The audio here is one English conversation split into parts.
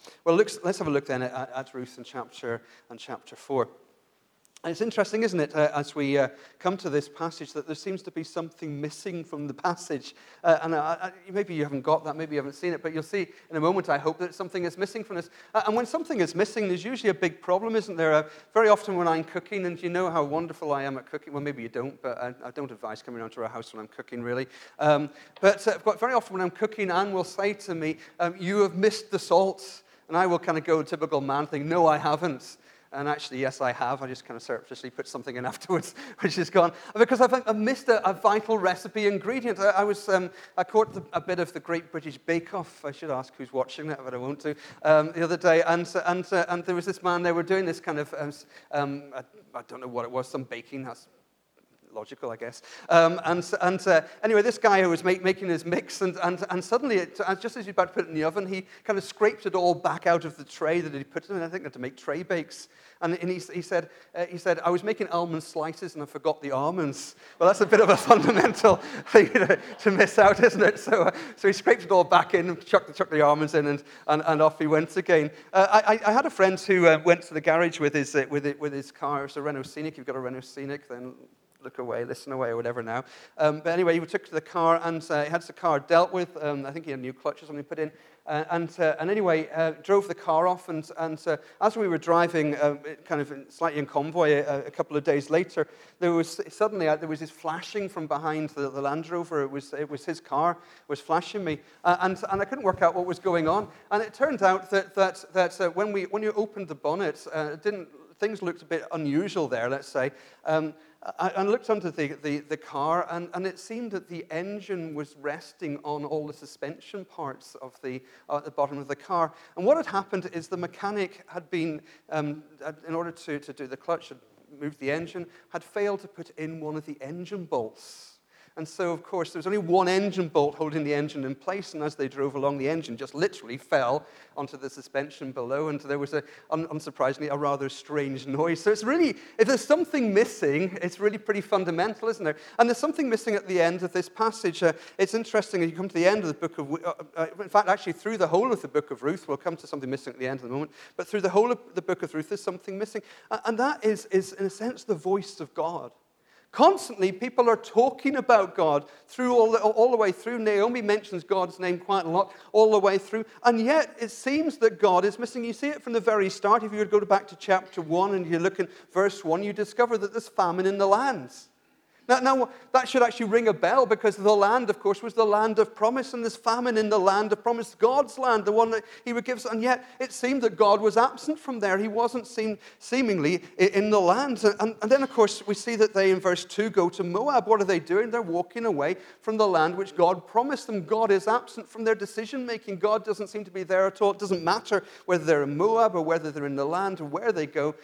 Well, let's have a look then at Ruth in chapter 4. And it's interesting, isn't it, as we come to this passage, that there seems to be something missing from the passage. Maybe you haven't got that, maybe you haven't seen it, but you'll see in a moment, I hope, that something is missing from this. And when something is missing, there's usually a big problem, isn't there? Very often when I'm cooking, and you know how wonderful I am at cooking. Well, maybe you don't, but I don't advise coming around to our house when I'm cooking, really. But very often when I'm cooking, Anne will say to me, you have missed the salt. And I will kind of go typical man thing, no, I haven't. And actually, yes, I have. I just kind of surreptitiously put something in afterwards, which is gone. Because I've missed a vital recipe ingredient. I caught a bit of the Great British Bake Off. I should ask who's watching that, but I won't do. The other day, and there was this man. They were doing this kind of, I don't know what it was, some baking. That's logical, I guess. Anyway, this guy who was making his mix, and suddenly, just as he's about to put it in the oven, he kind of scraped it all back out of the tray that he put it in. I think to make tray bakes. And he said, I was making almond slices and I forgot the almonds. Well, that's a bit of a fundamental thing to miss out, isn't it? So he scraped it all back in, chucked the almonds in, and off he went again. I had a friend who went to the garage with his car. It's a Renault Scenic. If you've got a Renault Scenic, then look away, listen away, or whatever now. But anyway, he took to the car, and he had the car dealt with. I think he had new clutch or something put in. Anyway, drove the car off, and as we were driving, kind of slightly in convoy, a couple of days later, there was this flashing from behind the Land Rover. It was his car was flashing me, and I couldn't work out what was going on. And it turned out that when you opened the bonnet, things looked a bit unusual there. Let's say. I looked under the car, and it seemed that the engine was resting on all the suspension parts of at the bottom of the car. And what had happened is the mechanic had been, in order to do the clutch, had moved the engine, had failed to put in one of the engine bolts. And so, of course, there was only one engine bolt holding the engine in place, and as they drove along, the engine just literally fell onto the suspension below, and there was, unsurprisingly, a rather strange noise. So it's really, if there's something missing, it's really pretty fundamental, isn't there? And there's something missing at the end of this passage. It's interesting, as you come to the end of the book of, in fact, actually, through the whole of the book of Ruth, we'll come to something missing at the end in a moment, but through the whole of the book of Ruth, there's something missing. And that is, in a sense, the voice of God. Constantly, people are talking about God through all the way through. Naomi mentions God's name quite a lot all the way through. And yet, it seems that God is missing. You see it from the very start. If you were to go back to chapter 1 and you look at verse 1, you discover that there's famine in the lands. Now, that should actually ring a bell, because the land, of course, was the land of promise, and there's famine in the land of promise, God's land, the one that he would give us. And yet, it seemed that God was absent from there. He wasn't seen seemingly in the land. And then, of course, we see that they, in verse 2, go to Moab. What are they doing? They're walking away from the land which God promised them. God is absent from their decision-making. God doesn't seem to be there at all. It doesn't matter whether they're in Moab or whether they're in the land or where they go.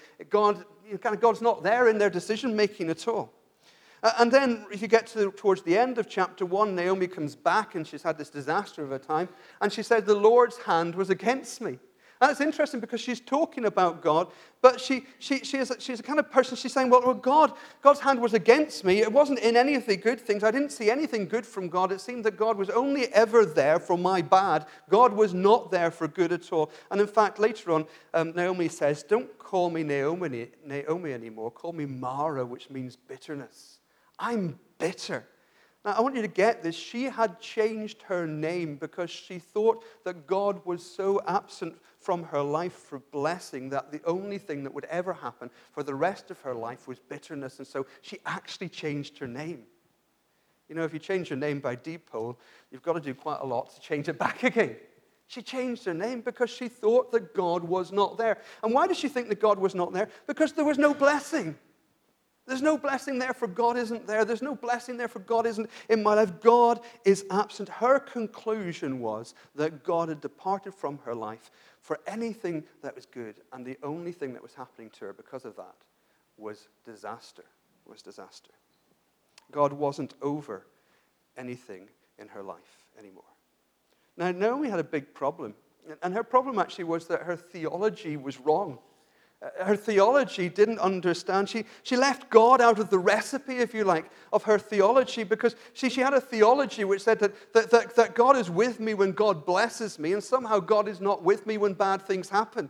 God's not there in their decision-making at all. And then, if you get towards the end of chapter 1, Naomi comes back, and she's had this disaster of a time, and she said, the Lord's hand was against me. And it's interesting, because she's talking about God, but she's a kind of person, she's saying, well, God's hand was against me. It wasn't in any of the good things. I didn't see anything good from God. It seemed that God was only ever there for my bad. God was not there for good at all. And in fact, later on, Naomi says, don't call me Naomi anymore. Call me Mara, which means bitterness. I'm bitter. Now, I want you to get this. She had changed her name because she thought that God was so absent from her life for blessing that the only thing that would ever happen for the rest of her life was bitterness. And so she actually changed her name. You know, if you change your name by deed poll, you've got to do quite a lot to change it back again. She changed her name because she thought that God was not there. And why did she think that God was not there? Because there was no blessing. There's no blessing there, for God isn't there. There's no blessing there, for God isn't in my life. God is absent. Her conclusion was that God had departed from her life for anything that was good, and the only thing that was happening to her because of that was disaster. God wasn't over anything in her life anymore. Now, Naomi had a big problem, and her problem actually was that her theology was wrong. Her theology didn't understand. She left God out of the recipe, if you like, of her theology, because she had a theology which said that God is with me when God blesses me, and somehow God is not with me when bad things happen.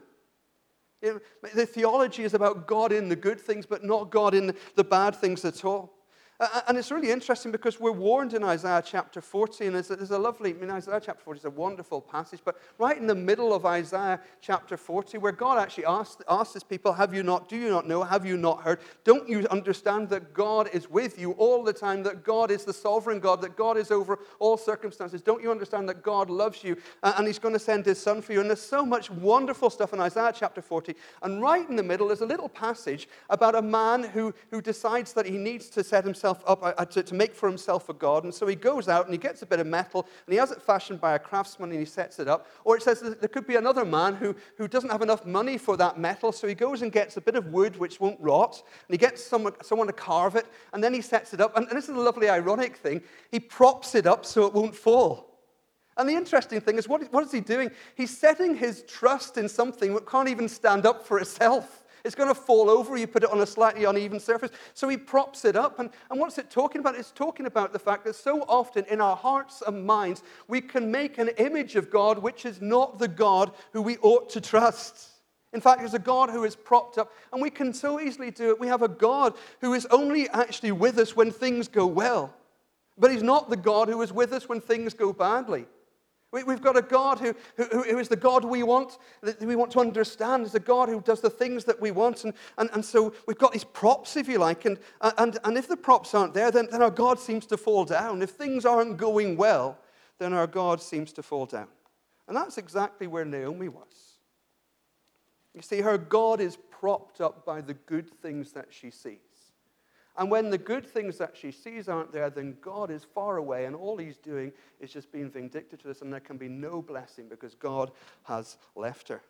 The theology is about God in the good things, but not God in the bad things at all. And it's really interesting because we're warned in Isaiah chapter 40, and there's a lovely, Isaiah chapter 40 is a wonderful passage, but right in the middle of Isaiah chapter 40, where God actually asks his people, do you not know, have you not heard? Don't you understand that God is with you all the time, that God is the sovereign God, that God is over all circumstances? Don't you understand that God loves you, and he's going to send his son for you? And there's so much wonderful stuff in Isaiah chapter 40, and right in the middle is a little passage about a man who decides that he needs to set himself up to make for himself a god. And so he goes out and he gets a bit of metal and he has it fashioned by a craftsman and he sets it up. Or it says that there could be another man who doesn't have enough money for that metal, so he goes and gets a bit of wood which won't rot, and he gets someone to carve it, and then he sets it up. And this is a lovely ironic thing. He props it up so it won't fall. And the interesting thing is, what is he doing? He's setting his trust in something that can't even stand up for itself. It's going to fall over. You put it on a slightly uneven surface. So he props it up. And what's it talking about? It's talking about the fact that so often in our hearts and minds, we can make an image of God which is not the God who we ought to trust. In fact, there's a God who is propped up, and we can so easily do it. We have a God who is only actually with us when things go well. But he's not the God who is with us when things go badly. We've got a God who is the God we want to understand, is a God who does the things that we want. And so we've got these props, if you like, and if the props aren't there, then our God seems to fall down. If things aren't going well, then our God seems to fall down. And that's exactly where Naomi was. You see, her God is propped up by the good things that she sees. And when the good things that she sees aren't there, then God is far away, and all he's doing is just being vindictive to us, and there can be no blessing because God has left her.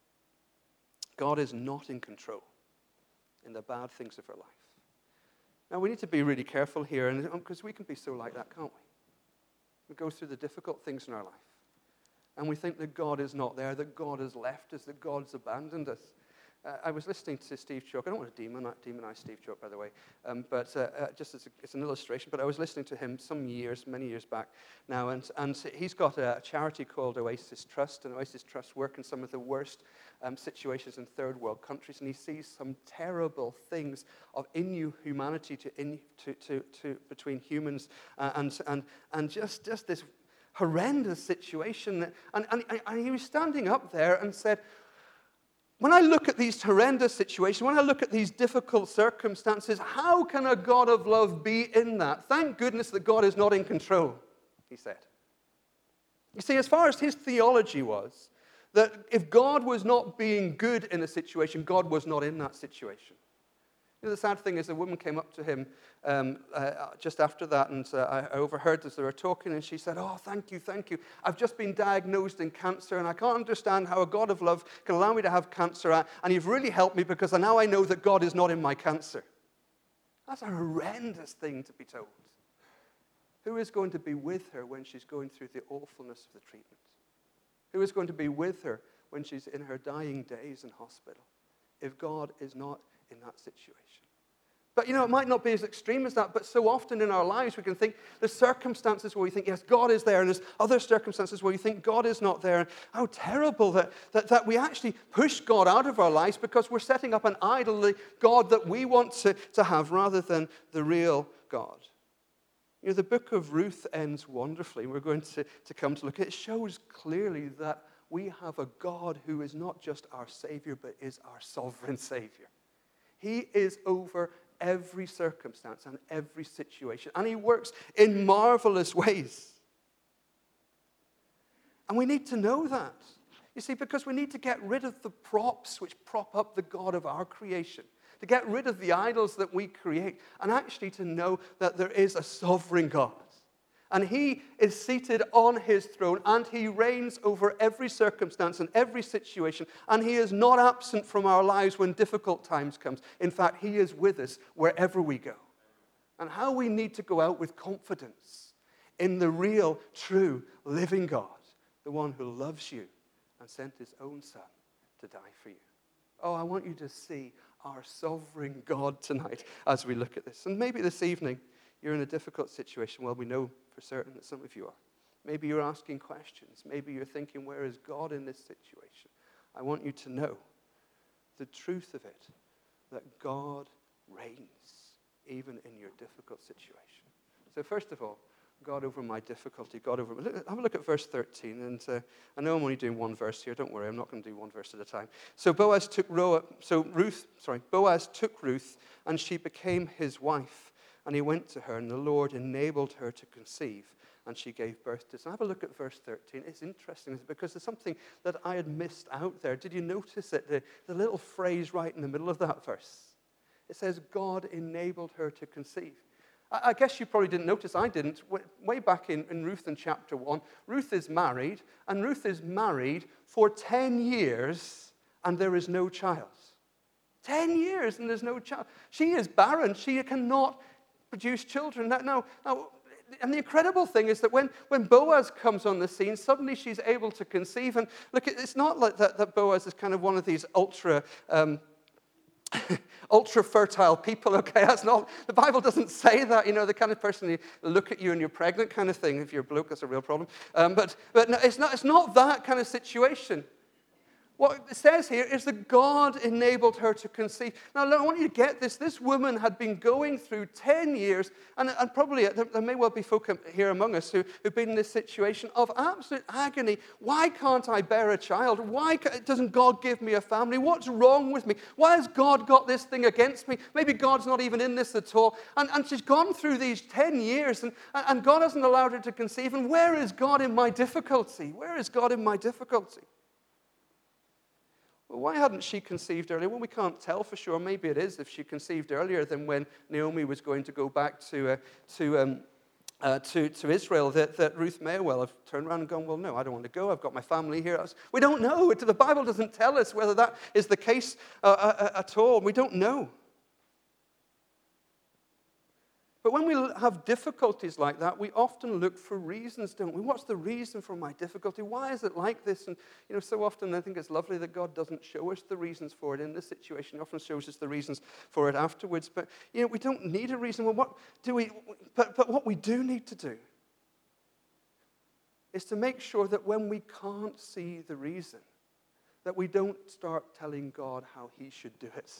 God is not in control in the bad things of her life. Now, we need to be really careful here, because we can be so like that, can't we? We go through the difficult things in our life, and we think that God is not there, that God has left us, that God's abandoned us. I was listening to Steve Chalke. I don't want to demonize Steve Chalke, by the way, but just as it's an illustration. But I was listening to him many years back now, and he's got a charity called Oasis Trust, and Oasis Trust work in some of the worst situations in third world countries, and he sees some terrible things of inhumanity between humans, and just this horrendous situation. And he was standing up there and said, when I look at these horrendous situations, when I look at these difficult circumstances, how can a God of love be in that? Thank goodness that God is not in control, he said. You see, as far as his theology was, that if God was not being good in a situation, God was not in that situation. You know, the sad thing is, a woman came up to him just after that, and I overheard as they were talking, and she said, "Oh, thank you. I've just been diagnosed in cancer, and I can't understand how a God of love can allow me to have cancer, and you've really helped me because now I know that God is not in my cancer." That's a horrendous thing to be told. Who is going to be with her when she's going through the awfulness of the treatment? Who is going to be with her when she's in her dying days in hospital if God is not in that situation? But, it might not be as extreme as that, but so often in our lives we can think there's circumstances where we think, yes, God is there, and there's other circumstances where we think God is not there. And how terrible that we actually push God out of our lives because we're setting up an idol, the God that we want to have rather than the real God. The book of Ruth ends wonderfully. We're going to come to look at it. It shows clearly that we have a God who is not just our Savior, but is our sovereign Savior. He is over every circumstance and every situation, and he works in marvelous ways. And we need to know that. You see, because we need to get rid of the props which prop up the God of our creation, to get rid of the idols that we create, and actually to know that there is a sovereign God. And he is seated on his throne, and he reigns over every circumstance and every situation, and he is not absent from our lives when difficult times come. In fact, he is with us wherever we go. And how we need to go out with confidence in the real, true, living God, the one who loves you and sent his own son to die for you. Oh, I want you to see our sovereign God tonight as we look at this. And maybe this evening you're in a difficult situation. Well, we know for certain that some of you are. Maybe you're asking questions. Maybe you're thinking, where is God in this situation? I want you to know the truth of it, that God reigns even in your difficult situation. So first of all, God over my difficulty, God over... Have a look at verse 13. And I know I'm only doing one verse here. Don't worry, I'm not going to do one verse at a time. So Boaz took Ruth, and she became his wife. And he went to her, and the Lord enabled her to conceive, and she gave birth to. So have a look at verse 13. It's interesting because there's something that I had missed out there. Did you notice it? The little phrase right in the middle of that verse. It says, God enabled her to conceive. I guess you probably didn't notice, I didn't. Way back in Ruth in chapter 1, Ruth is married, and Ruth is married for 10 years, and there is no child. 10 years, and there's no child. She is barren. She cannot produce children. Now, and the incredible thing is that when Boaz comes on the scene, suddenly she's able to conceive. And look, it's not like that Boaz is kind of one of these ultra fertile people, okay? That's not, the Bible doesn't say that, the kind of person you look at you and you're pregnant kind of thing. If you're a bloke, that's a real problem. But no, it's not that kind of situation. What it says here is that God enabled her to conceive. Now, I want you to get this. This woman had been going through 10 years, and probably there may well be folk here among us who've been in this situation of absolute agony. Why can't I bear a child? Why doesn't God give me a family? What's wrong with me? Why has God got this thing against me? Maybe God's not even in this at all. And she's gone through these 10 years, and God hasn't allowed her to conceive. And where is God in my difficulty? Where is God in my difficulty? Well, why hadn't she conceived earlier? Well, we can't tell for sure. Maybe it is if she conceived earlier than when Naomi was going to go back to Israel, that Ruth may well have turned around and gone, well, no, I don't want to go. I've got my family here. We don't know. The Bible doesn't tell us whether that is the case at all. We don't know. But when we have difficulties like that, we often look for reasons, don't we? What's the reason for my difficulty? Why is it like this? And, so often I think it's lovely that God doesn't show us the reasons for it in this situation. He often shows us the reasons for it afterwards. But, we don't need a reason. Well, what do we... But what we do need to do is to make sure that when we can't see the reason, that we don't start telling God how he should do it.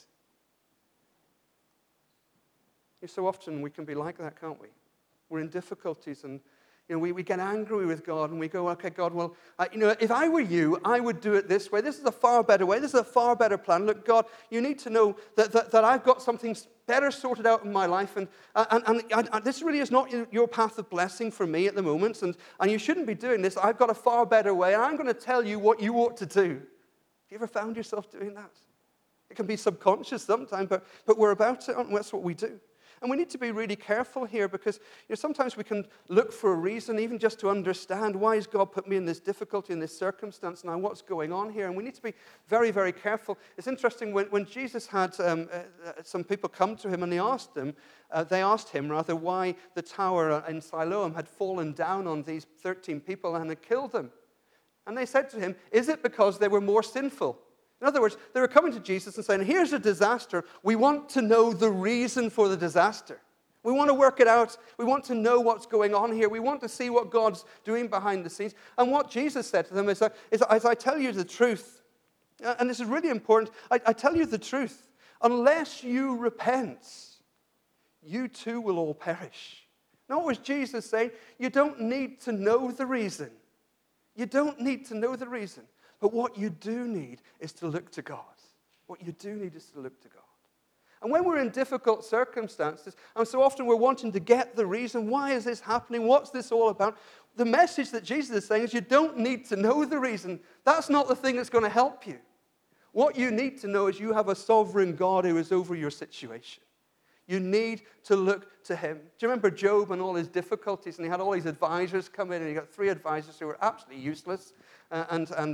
So often we can be like that, can't we? We're in difficulties and we get angry with God and we go, okay, God, well, if I were you, I would do it this way. This is a far better way. This is a far better plan. Look, God, you need to know that I've got something better sorted out in my life and this really is not your path of blessing for me at the moment and you shouldn't be doing this. I've got a far better way and I'm going to tell you what you ought to do. Have you ever found yourself doing that? It can be subconscious sometimes, but we're about it, aren't we? That's what we do. And we need to be really careful here because sometimes we can look for a reason, even just to understand why has God put me in this difficulty, in this circumstance now, what's going on here? And we need to be very, very careful. It's interesting, when Jesus had some people come to him and they asked him why the tower in Siloam had fallen down on these 13 people and had killed them. And they said to him, is it because they were more sinful? In other words, they were coming to Jesus and saying, here's a disaster. We want to know the reason for the disaster. We want to work it out. We want to know what's going on here. We want to see what God's doing behind the scenes. And what Jesus said to them is as I tell you the truth, and this is really important, I tell you the truth, unless you repent, you too will all perish. Now, what was Jesus saying? You don't need to know the reason. You don't need to know the reason. But what you do need is to look to God. What you do need is to look to God. And when we're in difficult circumstances, and so often we're wanting to get the reason, why is this happening? What's this all about? The message that Jesus is saying is you don't need to know the reason. That's not the thing that's going to help you. What you need to know is you have a sovereign God who is over your situation. You need to look to him. Do you remember Job and all his difficulties? And he had all these advisors come in, and he got 3 advisors who were absolutely useless and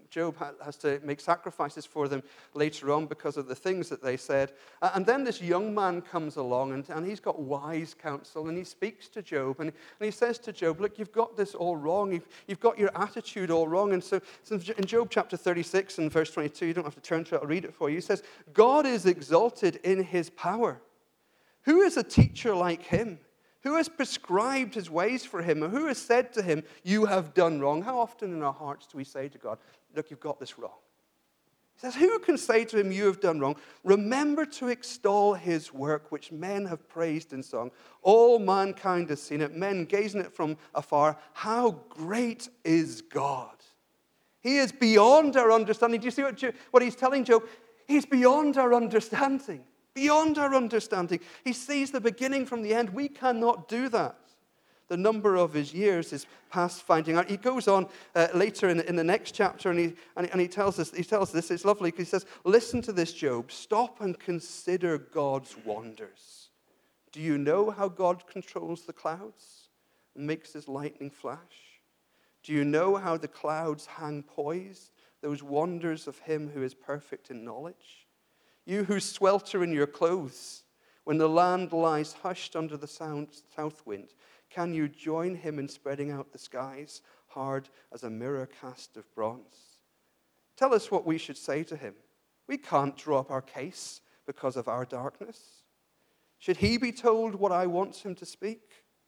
Job has to make sacrifices for them later on because of the things that they said. And then this young man comes along, and he's got wise counsel, and he speaks to Job, and he says to Job, look, you've got this all wrong. You've got your attitude all wrong. And so in Job chapter 36 and verse 22, you don't have to turn to it, I'll read it for you. He says, God is exalted in his power. Who is a teacher like him? Who has prescribed his ways for him? Or who has said to him, you have done wrong? How often in our hearts do we say to God, look, you've got this wrong? He says, who can say to him, you have done wrong? Remember to extol his work, which men have praised in song. All mankind has seen it, men gazing at it from afar. How great is God? He is beyond our understanding. Do you see what he's telling Job? He's beyond our understanding. Beyond our understanding. He sees the beginning from the end. We cannot do that. The number of his years is past finding out. He goes on later in the next chapter, and he tells us this. It's lovely because he says, listen to this, Job. Stop and consider God's wonders. Do you know how God controls the clouds and makes his lightning flash? Do you know how the clouds hang poised, those wonders of him who is perfect in knowledge? You who swelter in your clothes, when the land lies hushed under the south wind, can you join him in spreading out the skies, hard as a mirror cast of bronze? Tell us what we should say to him. We can't draw up our case because of our darkness. Should he be told what I want him to speak?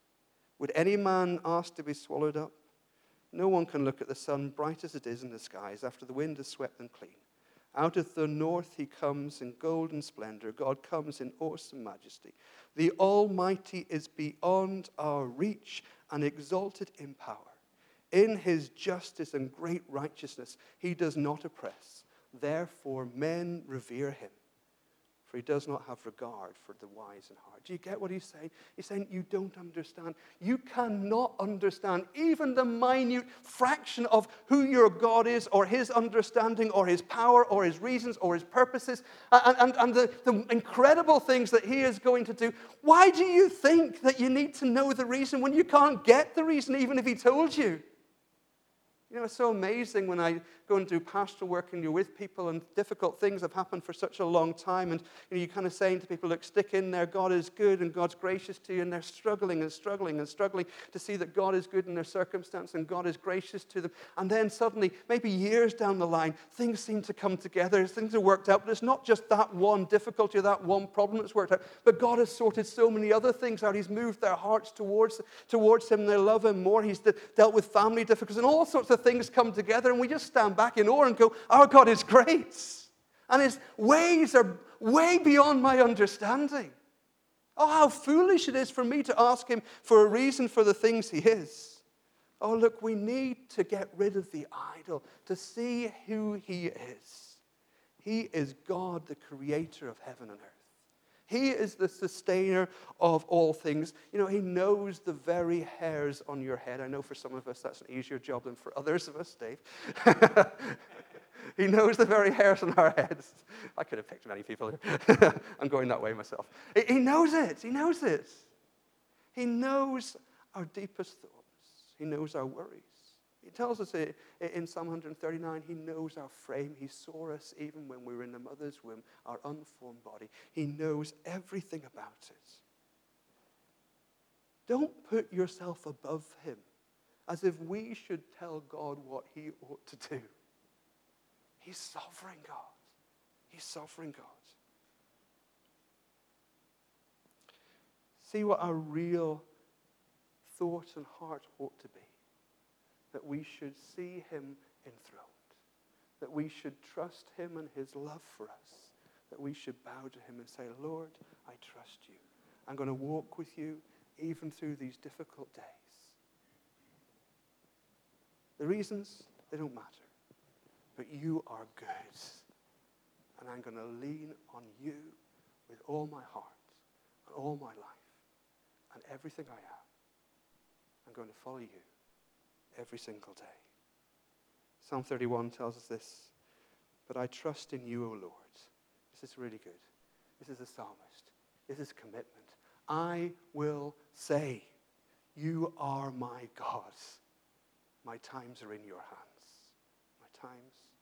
Would any man ask to be swallowed up? No one can look at the sun, bright as it is in the skies, after the wind has swept them clean. Out of the north he comes in golden splendor. God comes in awesome majesty. The Almighty is beyond our reach and exalted in power. In his justice and great righteousness he does not oppress. Therefore men revere him. For he does not have regard for the wise in heart. Do you get what he's saying? He's saying you don't understand. You cannot understand even the minute fraction of who your God is, or his understanding, or his power, or his reasons, or his purposes, and the incredible things that he is going to do. Why do you think that you need to know the reason when you can't get the reason even if he told you? You know, it's so amazing when I go and do pastoral work and you're with people and difficult things have happened for such a long time, and you're kind of saying to people, look, stick in there, God is good and God's gracious to you, and they're struggling and struggling and struggling to see that God is good in their circumstance and God is gracious to them. And then suddenly, maybe years down the line, things seem to come together, things are worked out, but it's not just that one difficulty or that one problem that's worked out, but God has sorted so many other things out. He's moved their hearts towards him, and they love him more. He's dealt with family difficulties, and all sorts of things come together, and we just stand back in awe and go, our God is great. And his ways are way beyond my understanding. Oh, how foolish it is for me to ask him for a reason for the things he is. Oh, look, we need to get rid of the idol to see who he is. He is God, the creator of heaven and earth. He is the sustainer of all things. You know, he knows the very hairs on your head. I know for some of us that's an easier job than for others of us, Dave. He knows the very hairs on our heads. I could have picked many people here. I'm going that way myself. He knows it. He knows it. He knows our deepest thoughts. He knows our worries. He tells us in Psalm 139, he knows our frame. He saw us even when we were in the mother's womb, our unformed body. He knows everything about it. Don't put yourself above him as if we should tell God what he ought to do. He's sovereign God. He's sovereign God. See what our real thought and heart ought to be. That we should see him enthroned. That we should trust him and his love for us. That we should bow to him and say, Lord, I trust you. I'm going to walk with you even through these difficult days. The reasons, they don't matter. But you are good. And I'm going to lean on you with all my heart and all my life and everything I am. I'm going to follow you every single day. Psalm 31 tells us this. But I trust in you, O Lord. This is really good. This is a psalmist. This is commitment. I will say, you are my God. My times are in your hands. My times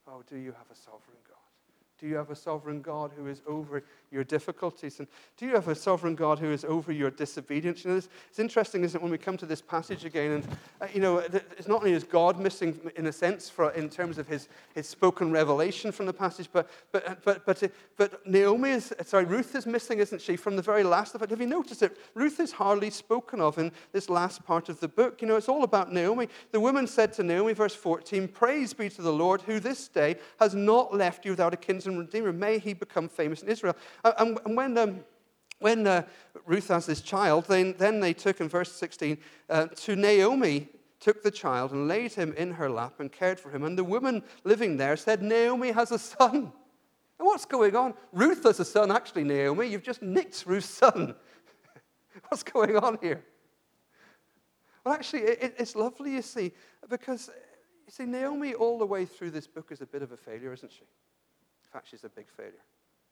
Oh, do you have a sovereign God? Do you have a sovereign God who is over your difficulties? And do you have a sovereign God who is over your disobedience? You know, it's interesting, isn't it, when we come to this passage again, and, it's not only is God missing, in a sense, in terms of his spoken revelation from the passage, but Ruth is missing, isn't she, from the very last of it. Have you noticed it? Ruth is hardly spoken of in this last part of the book. You know, it's all about Naomi. The woman said to Naomi, verse 14, "Praise be to the Lord, who this day has not left you without a kinsman redeemer. May he become famous in Israel." And when Ruth has this child, then they took, in verse 16, to Naomi, took the child and laid him in her lap and cared for him. And the woman living there said, "Naomi has a son." And what's going on? Ruth has a son. Actually, Naomi, you've just nicked Ruth's son. What's going on here? Well, actually, it's lovely, you see, because, you see, Naomi all the way through this book is a bit of a failure, isn't she? In fact, she's a big failure.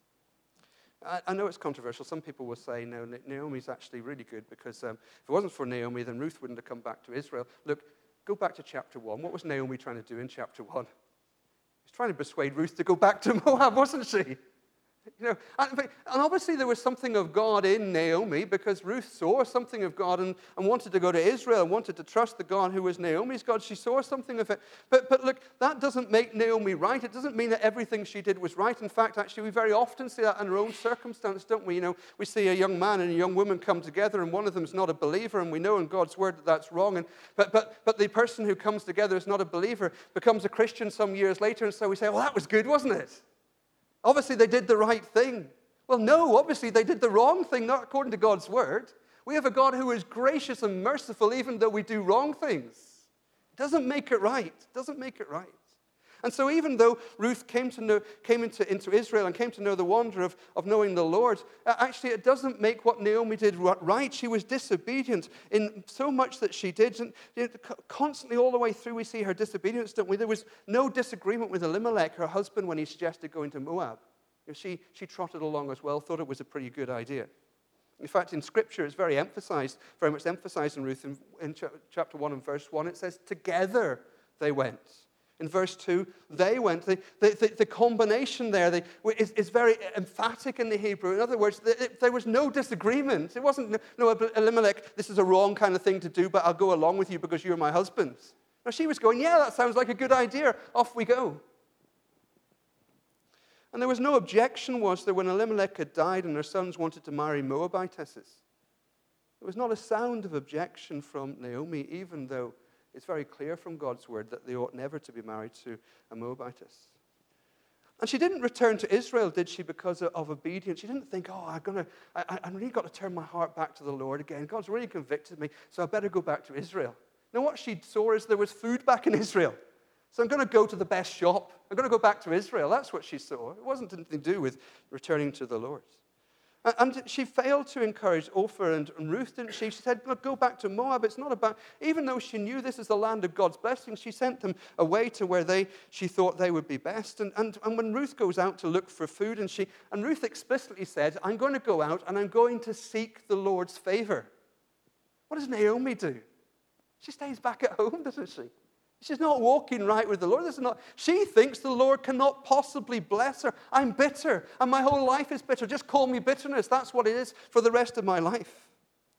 I know it's controversial. Some people will say, no, Naomi's actually really good because if it wasn't for Naomi, then Ruth wouldn't have come back to Israel. Look, go back to chapter 1. What was Naomi trying to do in chapter 1? She's trying to persuade Ruth to go back to Moab, wasn't she? You know, and obviously there was something of God in Naomi because Ruth saw something of God and wanted to go to Israel and wanted to trust the God who was Naomi's God. She saw something of it. But look, that doesn't make Naomi right. It doesn't mean that everything she did was right. In fact, actually, we very often see that in our own circumstance, don't we? You know, we see a young man and a young woman come together and one of them is not a believer, and we know in God's word that that's wrong. But the person who comes together is not a believer, becomes a Christian some years later, and so we say, well, that was good, wasn't it? Obviously, they did the right thing. Well, no, obviously, they did the wrong thing, not according to God's word. We have a God who is gracious and merciful even though we do wrong things. It doesn't make it right. It doesn't make it right. And so even though Ruth came into Israel and came to know the wonder of knowing the Lord, actually it doesn't make what Naomi did right. She was disobedient in so much that she did. And constantly all the way through we see her disobedience, don't we? There was no disagreement with Elimelech, her husband, when he suggested going to Moab. She trotted along as well, thought it was a pretty good idea. In fact, in Scripture, it's very much emphasized in Ruth. In chapter 1 and verse 1, it says, together they went. In verse 2, they went. The combination there is very emphatic in the Hebrew. In other words, there was no disagreement. It wasn't, no, Elimelech, this is a wrong kind of thing to do, but I'll go along with you because you're my husband. No, she was going, yeah, that sounds like a good idea. Off we go. And there was no objection, was there, when Elimelech had died and her sons wanted to marry Moabitesses. There was not a sound of objection from Naomi, even though it's very clear from God's word that they ought never to be married to a Moabitess. And she didn't return to Israel, did she, because of obedience? She didn't think, I really got to turn my heart back to the Lord again. God's really convicted me, so I better go back to Israel. Now, what she saw is there was food back in Israel. So I'm going to go to the best shop. I'm going to go back to Israel. That's what she saw. It wasn't anything to do with returning to the Lord. And she failed to encourage Orpah and Ruth, didn't she? She said, look, go back to Moab. It's not about, even though she knew this is the land of God's blessings, she sent them away to where she thought they would be best. And when Ruth goes out to look for food, and Ruth explicitly said, I'm going to go out and I'm going to seek the Lord's favor. What does Naomi do? She stays back at home, doesn't she? She's not walking right with the Lord. She thinks the Lord cannot possibly bless her. I'm bitter, and my whole life is bitter. Just call me bitterness. That's what it is for the rest of my life.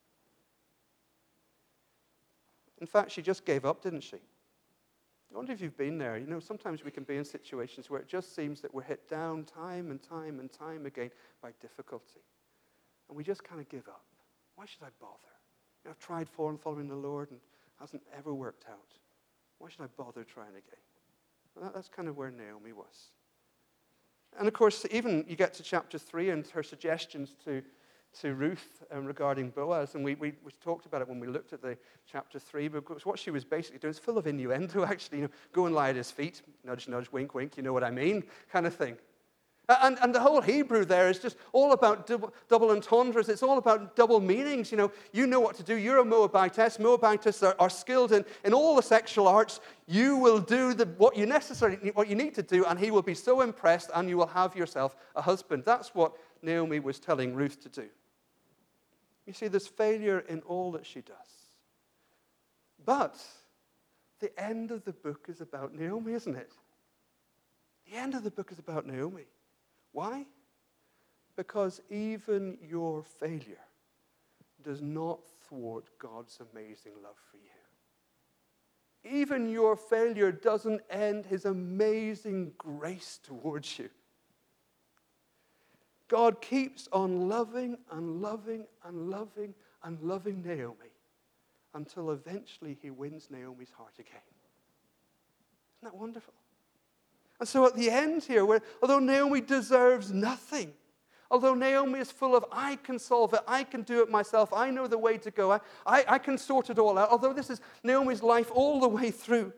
In fact, she just gave up, didn't she? I wonder if you've been there. You know, sometimes we can be in situations where it just seems that we're hit down time and time and time again by difficulty. And we just kind of give up. Why should I bother? You know, I've tried following the Lord and it hasn't ever worked out. Why should I bother trying again? Well, that's kind of where Naomi was. And of course, even you get to chapter 3 and her suggestions to Ruth regarding Boaz, and we talked about it when we looked at the chapter 3, because what she was basically doing is full of innuendo, actually. You know, go and lie at his feet, nudge, nudge, wink, wink, you know what I mean, kind of thing. And the whole Hebrew there is just all about double entendres. It's all about double meanings. You know what to do. You're a Moabitess. Moabites are skilled in all the sexual arts. You will do what you need to do, and he will be so impressed, and you will have yourself a husband. That's what Naomi was telling Ruth to do. You see, there's failure in all that she does. But the end of the book is about Naomi, isn't it? The end of the book is about Naomi. Why? Because even your failure does not thwart God's amazing love for you. Even your failure doesn't end his amazing grace towards you. God keeps on loving and loving and loving and loving Naomi until eventually he wins Naomi's heart again. Isn't that wonderful? And so at the end here, although Naomi deserves nothing, although Naomi is full of, I can solve it, I can do it myself, I know the way to go, I can sort it all out, although this is Naomi's life all the way through,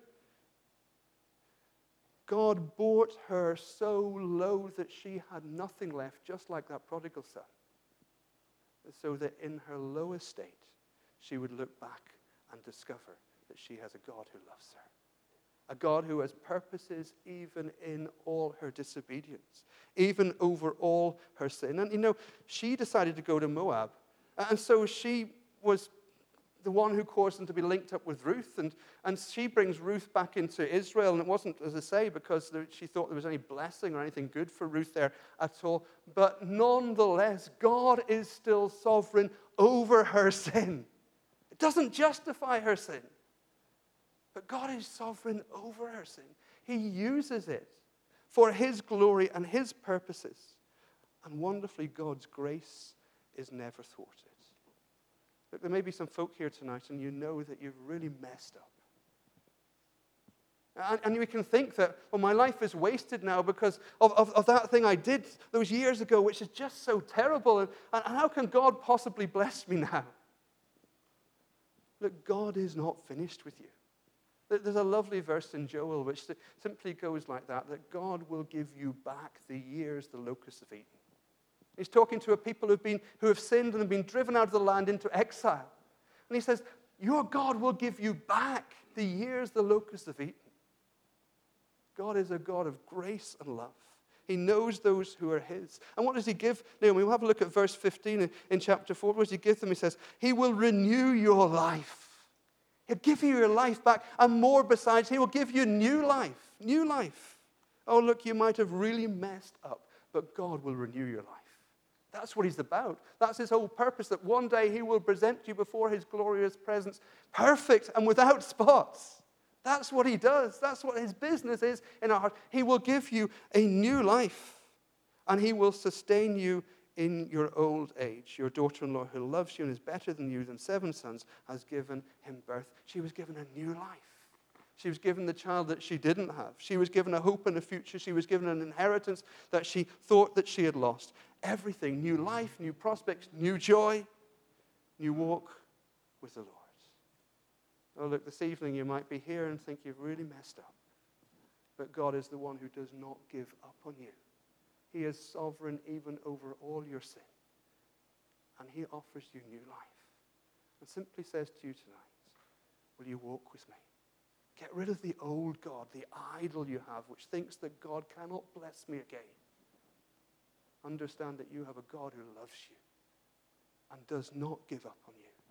God brought her so low that she had nothing left, just like that prodigal son, so that in her lowest state, she would look back and discover that she has a God who loves her. A God who has purposes even in all her disobedience, even over all her sin. And she decided to go to Moab. And so she was the one who caused them to be linked up with Ruth. And she brings Ruth back into Israel. And it wasn't, as I say, because she thought there was any blessing or anything good for Ruth there at all. But nonetheless, God is still sovereign over her sin. It doesn't justify her sin. But God is sovereign over her sin. He uses it for his glory and his purposes. And wonderfully, God's grace is never thwarted. Look, there may be some folk here tonight, and you know that you've really messed up. And we can think that, well, my life is wasted now because of that thing I did those years ago, which is just so terrible. And how can God possibly bless me now? Look, God is not finished with you. There's a lovely verse in Joel which simply goes like that God will give you back the years the locusts have eaten. He's talking to a people who have sinned and have been driven out of the land into exile. And he says, your God will give you back the years the locusts have eaten. God is a God of grace and love. He knows those who are his. And what does he give Naomi? We'll have a look at verse 15 in chapter 4. What does he give them? He says, he will renew your life. He'll give you your life back, and more besides, he will give you new life. New life. Oh, look, you might have really messed up, but God will renew your life. That's what he's about. That's his whole purpose, that one day he will present you before his glorious presence, perfect and without spots. That's what he does. That's what his business is in our heart. He will give you a new life, and he will sustain you in your old age. Your daughter-in-law who loves you and is better than you than 7 sons has given him birth. She was given a new life. She was given the child that she didn't have. She was given a hope and a future. She was given an inheritance that she thought that she had lost. Everything, new life, new prospects, new joy, new walk with the Lord. Oh, look, this evening you might be here and think you've really messed up. But God is the one who does not give up on you. He is sovereign even over all your sin. And he offers you new life. And simply says to you tonight, will you walk with me? Get rid of the old God, the idol you have, which thinks that God cannot bless me again. Understand that you have a God who loves you and does not give up on you.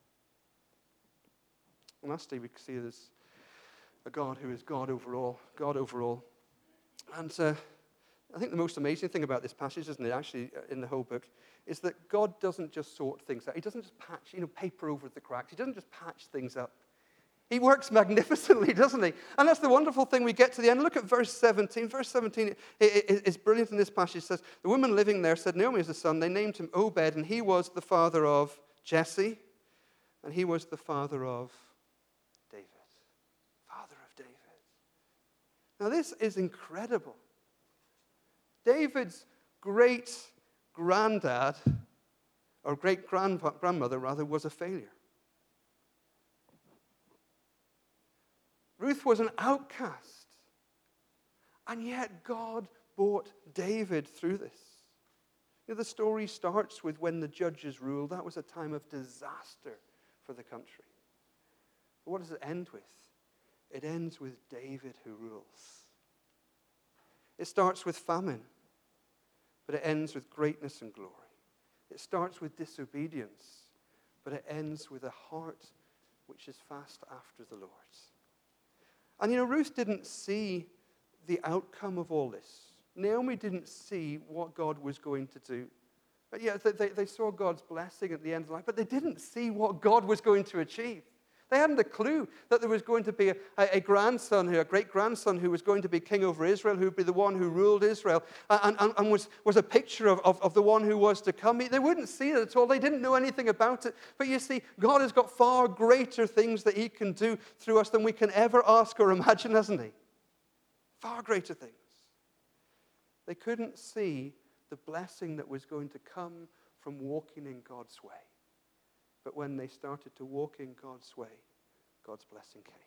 And lastly, we see there's a God who is God over all. God over all. And I think the most amazing thing about this passage, isn't it, actually, in the whole book, is that God doesn't just sort things out. He doesn't just patch, paper over the cracks. He doesn't just patch things up. He works magnificently, doesn't he? And that's the wonderful thing we get to the end. Look at verse 17. Verse 17 is brilliant in this passage. It says, the woman living there said, Naomi has a son. They named him Obed, and he was the father of Jesse, and he was the father of David. Father of David. Now this is incredible. David's great-granddad, or great-grandmother, rather, was a failure. Ruth was an outcast. And yet God brought David through this. The story starts with when the judges ruled. That was a time of disaster for the country. But what does it end with? It ends with David who rules. It starts with famine, but it ends with greatness and glory. It starts with disobedience, but it ends with a heart which is fast after the Lord. And Ruth didn't see the outcome of all this. Naomi didn't see what God was going to do. But yeah, they saw God's blessing at the end of life, but they didn't see what God was going to achieve. They hadn't a clue that there was going to be a grandson, a great-grandson who was going to be king over Israel, who would be the one who ruled Israel, and was a picture of the one who was to come. They wouldn't see it at all. They didn't know anything about it. But you see, God has got far greater things that he can do through us than we can ever ask or imagine, hasn't he? Far greater things. They couldn't see the blessing that was going to come from walking in God's way. But when they started to walk in God's way, God's blessing came.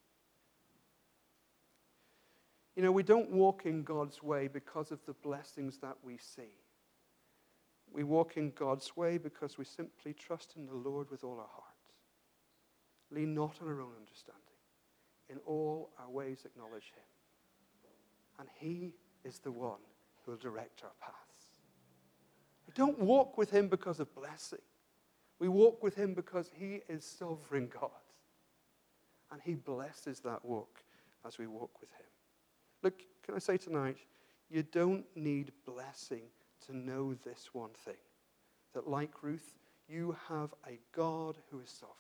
You know, we don't walk in God's way because of the blessings that we see. We walk in God's way because we simply trust in the Lord with all our heart. Lean not on our own understanding. In all our ways acknowledge him. And he is the one who will direct our paths. We don't walk with him because of blessing. We walk with him because he is sovereign God. And he blesses that walk as we walk with him. Look, can I say tonight, you don't need blessing to know this one thing. That like Ruth, you have a God who is sovereign.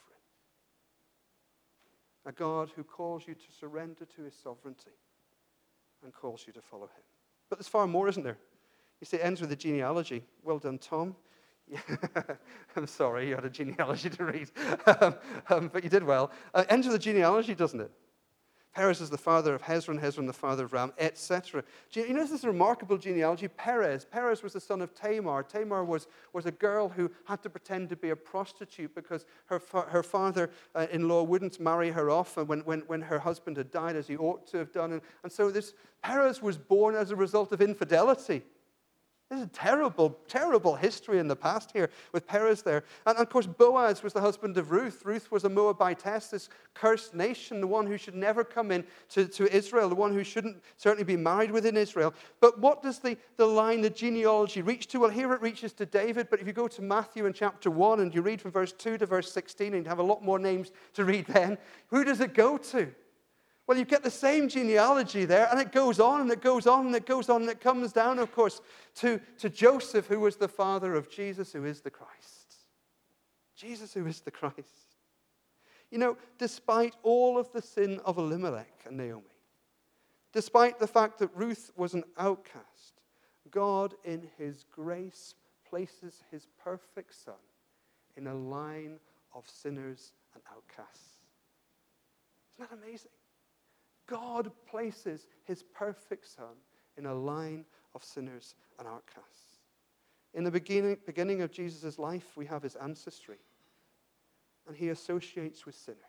A God who calls you to surrender to his sovereignty and calls you to follow him. But there's far more, isn't there? You see, it ends with a genealogy. Well done, Tom. Yeah. I'm sorry, you had a genealogy to read. But you did well. Ends with a genealogy, doesn't it? Perez is the father of Hezron, Hezron the father of Ram, etc. You know, this is a remarkable genealogy. Perez was the son of Tamar. Tamar was a girl who had to pretend to be a prostitute because her father-in-law wouldn't marry her off when her husband had died, as he ought to have done. And so this Perez was born as a result of infidelity. There's a terrible, terrible history in the past here with Perez there. And of course, Boaz was the husband of Ruth. Ruth was a Moabitess, this cursed nation, the one who should never come in to Israel, the one who shouldn't certainly be married within Israel. But what does the genealogy reach to? Well, here it reaches to David, but if you go to Matthew in chapter 1 and you read from verse 2 to verse 16, and you have a lot more names to read then, who does it go to? Well, you get the same genealogy there, and it goes on, and it goes on, and it goes on, and it comes down, of course, to Joseph, who was the father of Jesus, who is the Christ. Jesus, who is the Christ. You know, despite all of the sin of Elimelech and Naomi, despite the fact that Ruth was an outcast, God, in his grace, places his perfect son in a line of sinners and outcasts. Isn't that amazing? God places his perfect son in a line of sinners and outcasts. In the beginning of Jesus' life, we have his ancestry, and he associates with sinners.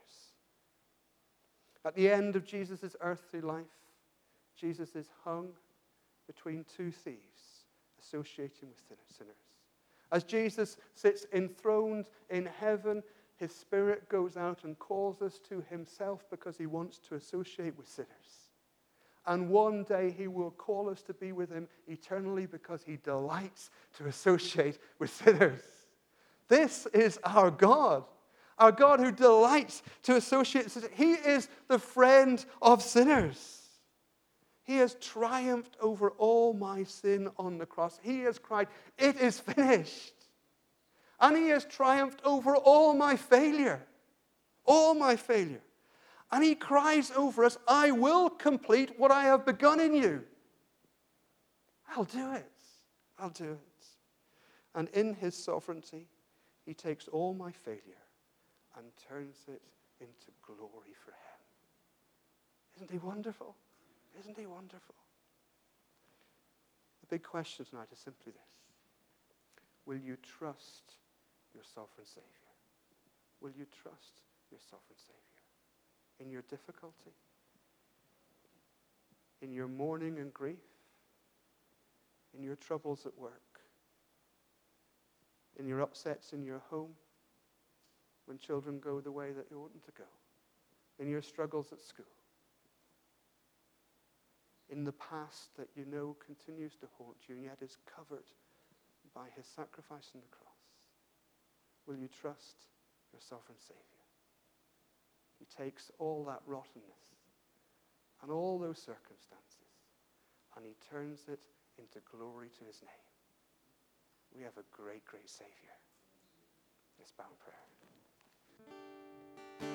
At the end of Jesus' earthly life, Jesus is hung between two thieves, associating with sinners. As Jesus sits enthroned in heaven, his Spirit goes out and calls us to himself because he wants to associate with sinners. And one day he will call us to be with him eternally because he delights to associate with sinners. This is our God who delights to associate with sinners. He is the friend of sinners. He has triumphed over all my sin on the cross. He has cried, "It is finished." And he has triumphed over all my failure. All my failure. And he cries over us, "I will complete what I have begun in you." I'll do it. I'll do it. And in his sovereignty, he takes all my failure and turns it into glory for him. Isn't he wonderful? Isn't he wonderful? The big question tonight is simply this. Will you trust your sovereign Savior? Will you trust your sovereign Savior? In your difficulty? In your mourning and grief? In your troubles at work? In your upsets in your home? When children go the way that they oughtn't to go? In your struggles at school? In the past that you know continues to haunt you and yet is covered by his sacrifice on the cross? Will you trust your sovereign Savior? He takes all that rottenness and all those circumstances and he turns it into glory to his name. We have a great, great Savior. Let's bow in prayer.